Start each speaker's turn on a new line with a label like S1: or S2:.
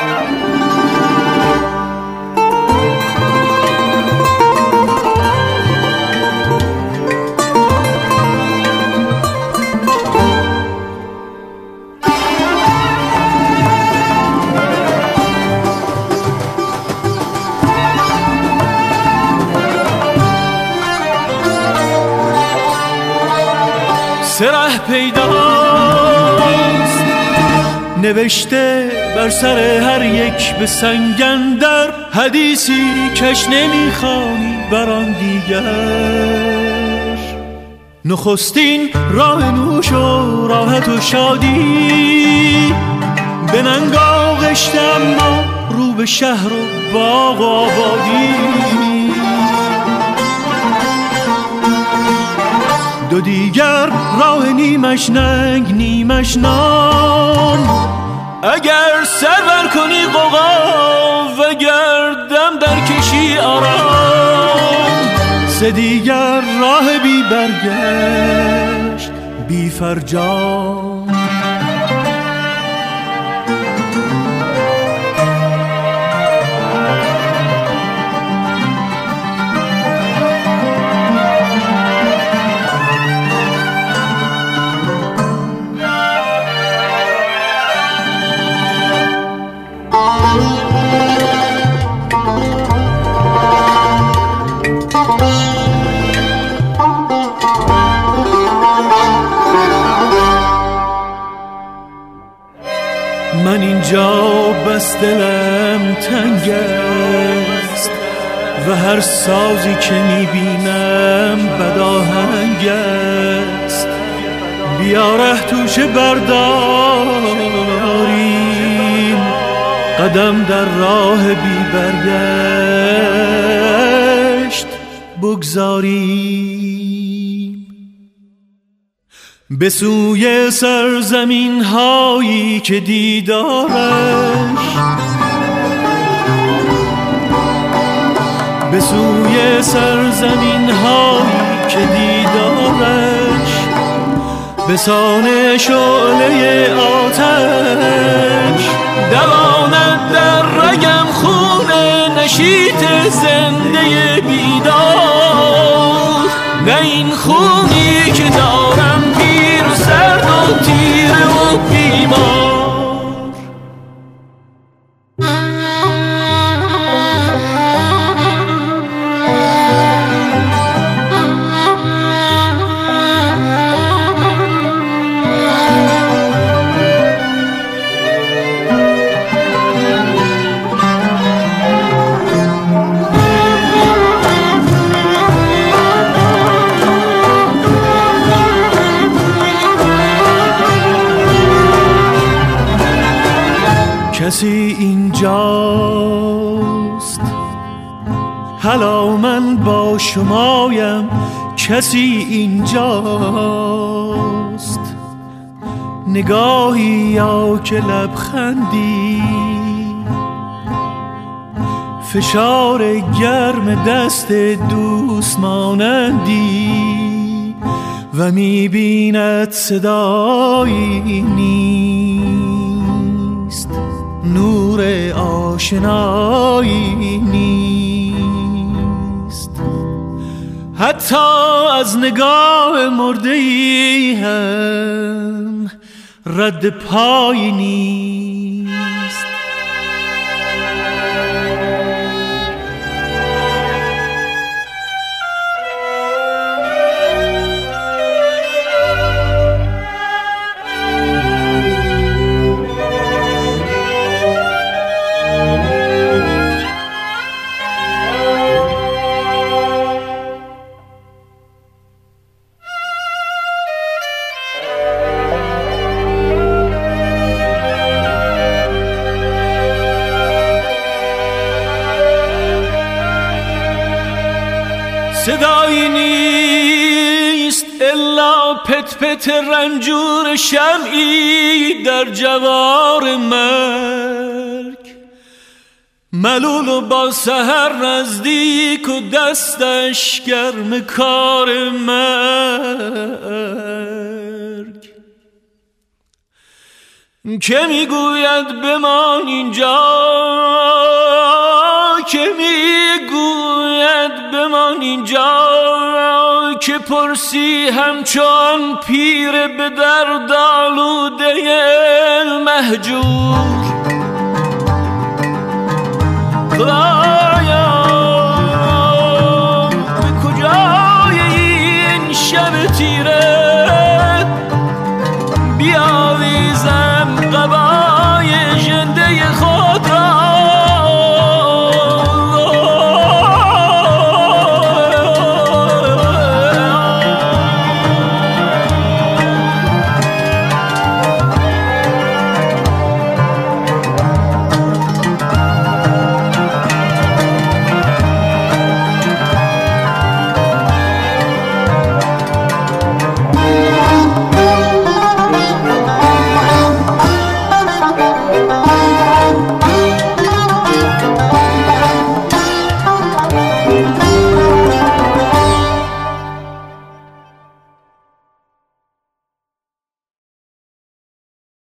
S1: سره پیداست نوشته بر سر هر یک به سنگ اندر، حدیثی کش نمیخوانی بر آن دیگر. نخستین راه نوش و راحت و شادی به ننگ آغشته، اما رو به شهر و باغ و آبادی. دو دیگر راه نیمش ننگ نیمش نان، اگر سرور کنی قوقا و گردم در کشی آرام. سه دیگر راه بی برگشت بی فرجام. من اینجا بس دلم تنگ است و هر سازی که میبینم بدآهنگ است. بیا ره توشه برداریم، قدم در راه بی برگشت بگذاریم. به سوی سرزمین هایی که دیدارش، به سوی سرزمین هایی که دیدارش، به سان شعله آتش دواند در رگم خون نشیط زنده بیدار. نه این خونی که دارم پیر و سرد و تیره و بیمار. کسی اینجاست، حالا من با شمایم. کسی اینجاست، نگاهی یا که لبخندی، فشار گرم دست دوست مانندی و میبیند صدایی نیست، نور آشنایی نیست. حتی از نگاه مرده‌ای هم رد پایی نیست. صدایی نیست الا پت پت رنجور شمعی در جوار مرگ، ملول و با سحر نزدیک و دستش گرم کار مرگ. که میگوید بمان اینجا که پرسی همچون پیر به درد آلوده مهجور.